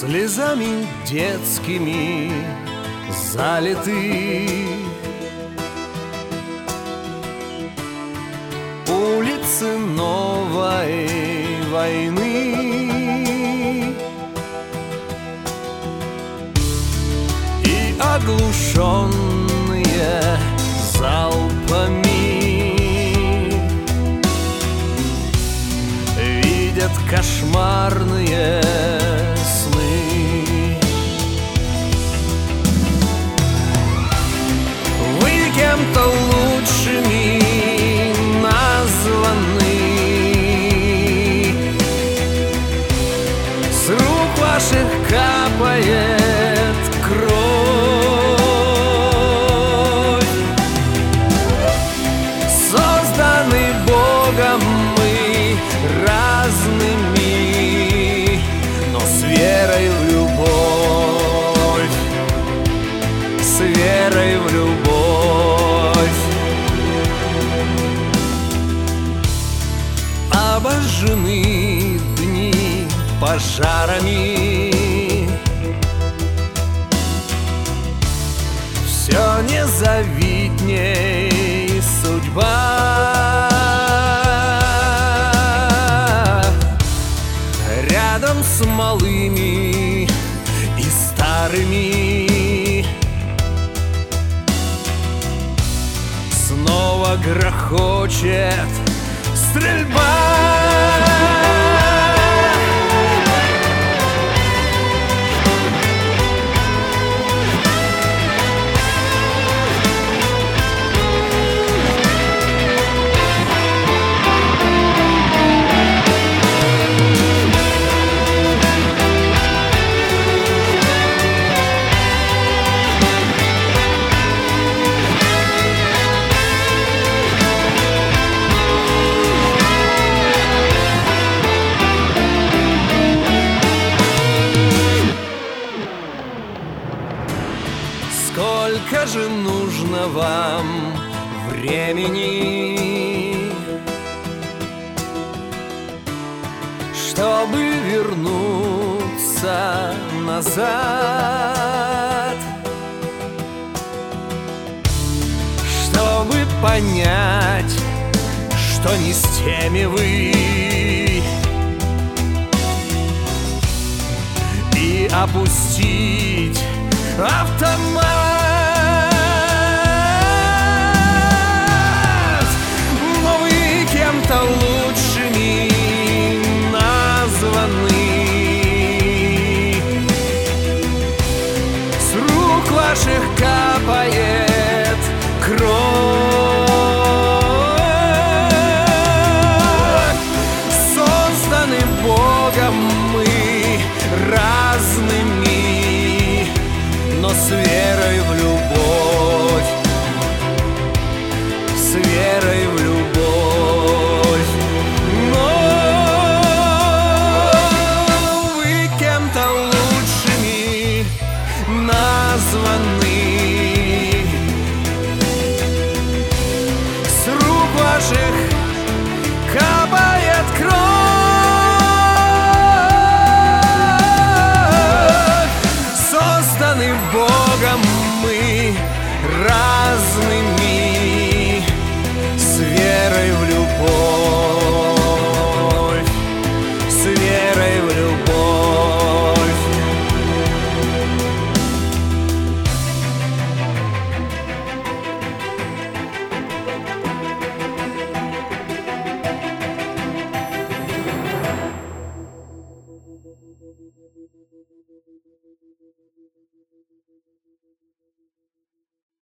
слезами детскими залиты. Улицы новой войны и оглушенные залпами видят кошмарные сны. Вы кем-то лучшими названы, с рук ваших капает кровь. Созданы Богом мы разными, но с верой в любовь, с верой в любовь. Обожжены дни пожарами, все незавидней судьба. Рядом с малыми и старыми снова грохочет стрельба. Сколько же нужно вам времени, чтобы вернуться назад, чтобы понять, что не с теми вы, и опустить автомат? Но вы кем-то лучшими названы, с рук ваших капает кровь. Созданы Богом мы разными, но с верой в любовь, с верой в любовь. Но вы кем-то лучшими названы, с рук ваших капает кровь. Созданы Богом мы разными, с верой в любовь.